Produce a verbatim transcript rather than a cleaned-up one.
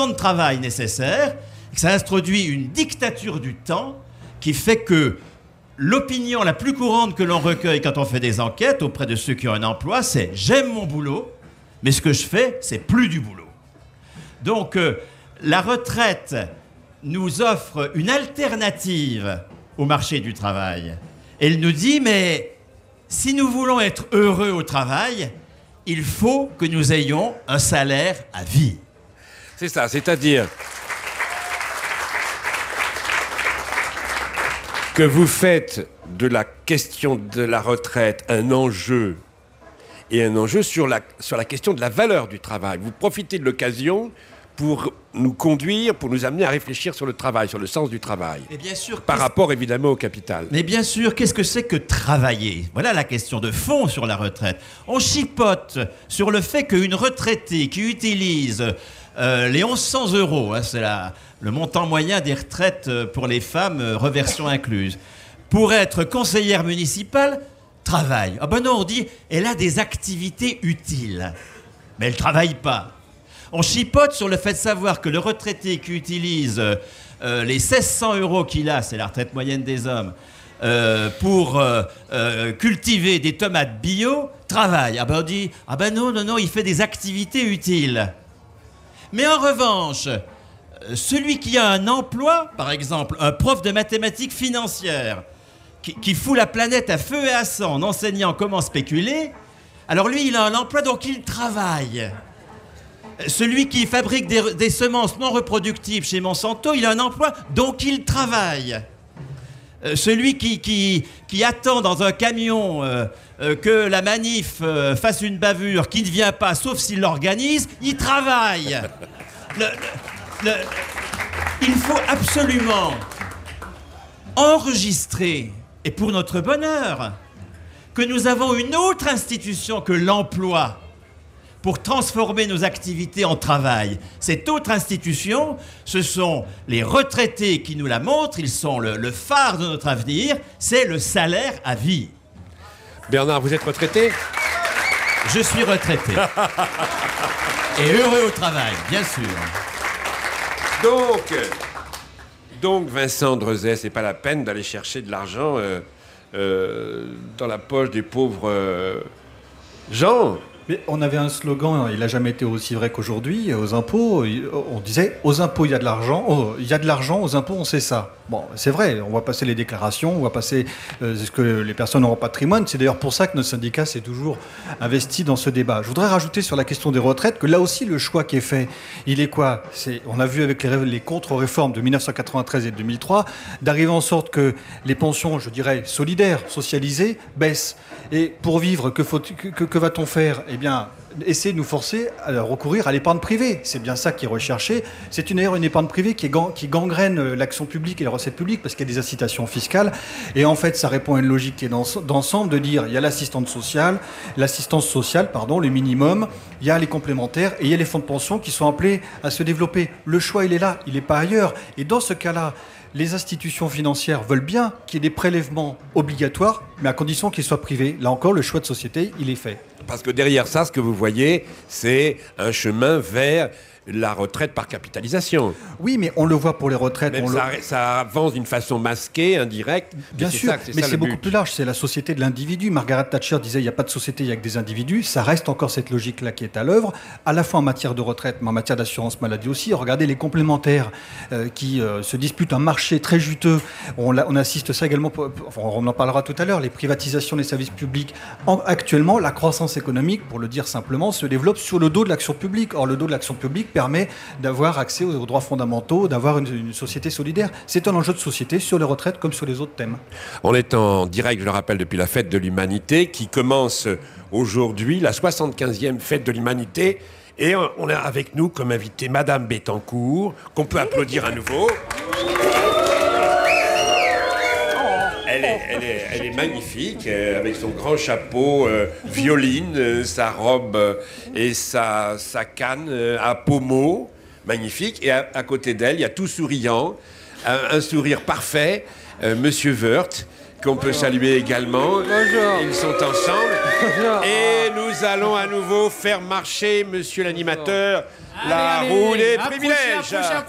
temps de travail nécessaire, que ça introduit une dictature du temps qui fait que l'opinion la plus courante que l'on recueille quand on fait des enquêtes auprès de ceux qui ont un emploi, c'est « j'aime mon boulot, mais ce que je fais, c'est plus du boulot ». Donc, euh, la retraite nous offre une alternative au marché du travail. Elle nous dit, mais si nous voulons être heureux au travail, il faut que nous ayons un salaire à vie. C'est ça, c'est-à-dire que vous faites de la question de la retraite un enjeu, et un enjeu sur la, sur la question de la valeur du travail. Vous profitez de l'occasion pour nous conduire, pour nous amener à réfléchir sur le travail, sur le sens du travail. Et bien sûr, par rapport évidemment au capital. Mais bien sûr, qu'est-ce que c'est que travailler? Voilà la question de fond sur la retraite. On chipote sur le fait qu'une retraitée qui utilise euh, les mille cent euros, hein, c'est la, le montant moyen des retraites pour les femmes, euh, reversion incluse, pour être conseillère municipale, travaille. Ah ben non, on dit, elle a des activités utiles, mais elle ne travaille pas. On chipote sur le fait de savoir que le retraité qui utilise euh, les mille six cents euros qu'il a, c'est la retraite moyenne des hommes, euh, pour euh, euh, cultiver des tomates bio, travaille. Ah ben on dit, ah ben non, non, non, il fait des activités utiles. Mais en revanche, celui qui a un emploi, par exemple, un prof de mathématiques financières, qui, qui fout la planète à feu et à sang en enseignant comment spéculer, alors lui, il a un emploi, donc il travaille. Celui qui fabrique des, des semences non reproductibles chez Monsanto, il a un emploi, donc il travaille. Euh, celui qui, qui, qui attend dans un camion euh, euh, que la manif euh, fasse une bavure, qui ne vient pas, sauf s'il l'organise, il travaille. Le, le, le, il faut absolument enregistrer, et pour notre bonheur, que nous avons une autre institution que l'emploi pour transformer nos activités en travail. Cette autre institution, ce sont les retraités qui nous la montrent, ils sont le, le phare de notre avenir, c'est le salaire à vie. Bernard, vous êtes retraité? Je suis retraité. Et heureux au travail, bien sûr. Donc, donc Vincent Drezet, c'est pas la peine d'aller chercher de l'argent euh, euh, dans la poche des pauvres euh, gens. Mais on avait un slogan, il n'a jamais été aussi vrai qu'aujourd'hui, aux impôts, on disait « aux impôts il y a de l'argent, oh, il y a de l'argent, aux impôts on sait ça ». Bon, c'est vrai, on va passer les déclarations, on va passer euh, ce que les personnes ont en patrimoine. C'est d'ailleurs pour ça que notre syndicat s'est toujours investi dans ce débat. Je voudrais rajouter sur la question des retraites que là aussi le choix qui est fait, il est quoi? C'est, on a vu avec les, les contre-réformes de mille neuf cent quatre-vingt-treize et de deux mille trois, d'arriver en sorte que les pensions, je dirais, solidaires, socialisées, baissent. Et pour vivre, que, faut, que, que, que va-t-on faire? Eh bien, essayer de nous forcer à recourir à l'épargne privée. C'est bien ça qui est recherché. C'est une, une épargne privée qui, est gang, qui gangrène l'action publique et les recettes publiques parce qu'il y a des incitations fiscales. Et en fait, ça répond à une logique qui est d'ensemble de dire il y a l'assistance sociale, l'assistance sociale, pardon, le minimum, il y a les complémentaires et il y a les fonds de pension qui sont appelés à se développer. Le choix, il est là, il n'est pas ailleurs. Et dans ce cas-là, les institutions financières veulent bien qu'il y ait des prélèvements obligatoires, mais à condition qu'ils soient privés. Là encore, le choix de société, il est fait. Parce que derrière ça, ce que vous voyez, c'est un chemin vers la retraite par capitalisation. Oui, mais on le voit pour les retraites. Même on ça, le... ça avance d'une façon masquée, indirecte. Bien c'est sûr, ça, c'est mais ça c'est le beaucoup but. plus large. C'est la société de l'individu. Margaret Thatcher disait il n'y a pas de société, il n'y a que des individus. Ça reste encore cette logique-là qui est à l'œuvre, à la fois en matière de retraite, mais en matière d'assurance maladie aussi. Regardez les complémentaires euh, qui euh, se disputent un marché très juteux. On, on assiste ça également, pour, enfin, on en parlera tout à l'heure, les privatisations des services publics. En, actuellement, la croissance économique, pour le dire simplement, se développe sur le dos de l'action publique. Or, le dos de l'action publique permet d'avoir accès aux droits fondamentaux, d'avoir une, une société solidaire. C'est un enjeu de société sur les retraites comme sur les autres thèmes. On est en direct, je le rappelle, depuis la Fête de l'Humanité qui commence aujourd'hui, la soixante-quinzième Fête de l'Humanité. Et on a avec nous comme invité Madame Bettencourt, qu'on peut applaudir à nouveau. Elle est, elle, est, elle est magnifique, euh, avec son grand chapeau euh, violine, euh, sa robe euh, et sa, sa canne euh, à pommeau. Magnifique. Et à, à côté d'elle, il y a tout souriant, un, un sourire parfait, euh, Monsieur Woerth, qu'on peut saluer également. Bonjour. Ils sont ensemble. Bonjour. Et nous allons à nouveau faire marcher, monsieur l'animateur, la Allez, roue allez, des approchez, privilèges. approchez,